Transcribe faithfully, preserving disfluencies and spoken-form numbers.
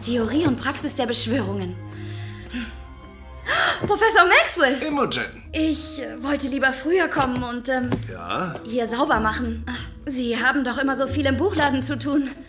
Theorie und Praxis der Beschwörungen. Professor Maxwell! Imogen! Ich äh, wollte lieber früher kommen und ähm, Ja? hier sauber machen. Sie haben doch immer so viel im Buchladen zu tun.